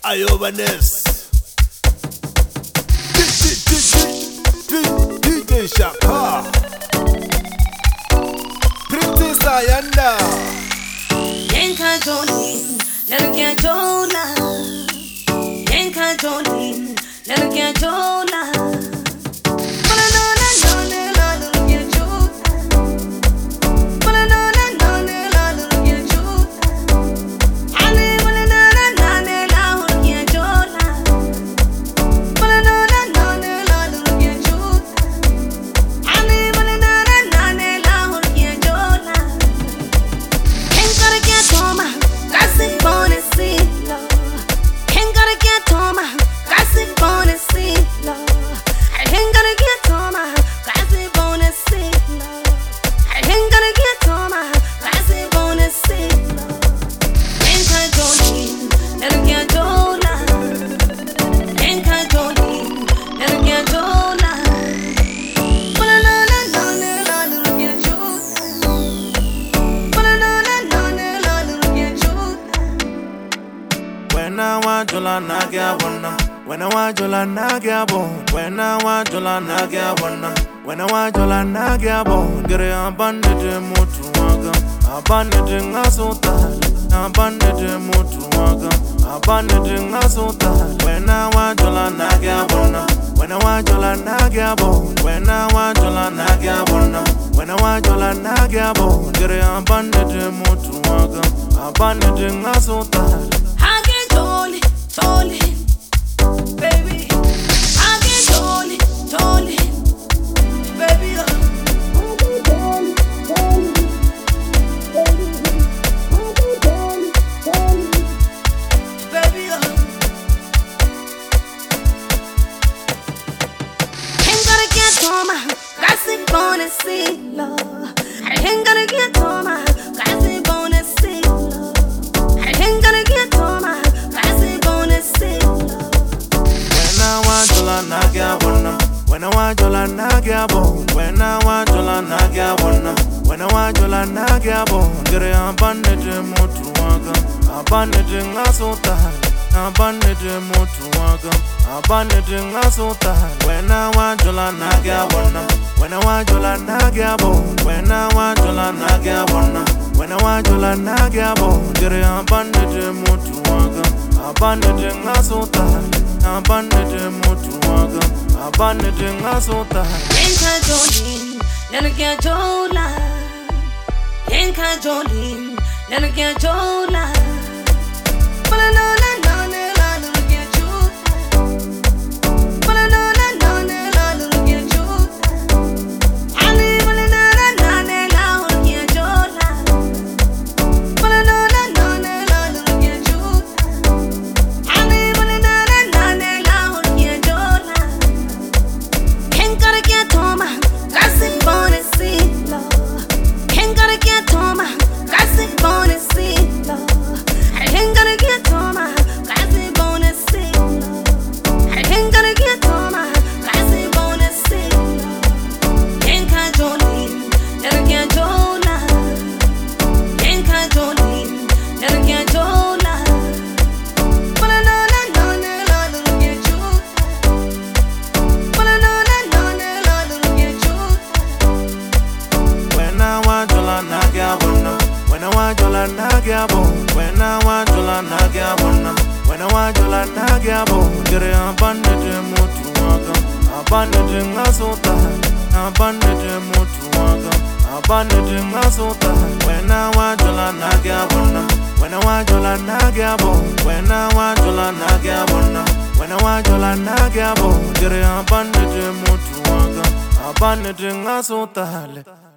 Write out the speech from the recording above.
Ayobanes DJ Shaka Pretty Sayanda Yenka Jolene, Lenka Jola. Yenka Jolene, Lenka Jola. When I want Jola Nagyabo, when I want Jola Nagyabona, when I want Jola Nagyabo, get a bandit mutuaga, a bandit asota, a bandit mutuaga, a bandit asota, when I want Jola Nagyabona, when I want Jola Nagyabo, when I want Jola Nagyabona, when I want Jola Nagyabo, get a bandit mutuaga, a bandit asota. I get Jolly. Baby, I get Jolly, baby. Baby, ain't gonna get on my gossip on and see love. I ain't gonna get on my gossip on and see love. I ain't gonna get on my gossip on and see love. When I want Jola Nagyabo, when I want Jola Nagyabona, when I want Jola Nagyabo, get a bandit mutuaga, a bandit asota, a bandit mutuaga, a bandit asota. When I want Jola Nagyabona, when I want Jola Nagyabo, when I want Jola Nagyabona, when I want Jola Nagyabo, get a bandit mutuaga, a bandit asota. A bandit mutuaga, a bandit asota. Yenka Jolene, Lenka Jola. Yenka Jolene, Lenka Jola. When I want Jola Nagyabo, when I want Jola Nagyabona, when I want Jola Nagyabo, get a bandit mutuaga, a bandit asota, a bandit mutuaga, a bandit asota. When I want Jola Nagyabona, when I want Jola Nagyabo, when I want Jola Nagyabona, when I want Jola Nagyabo, get a bandit mutuaga, a bandit asota.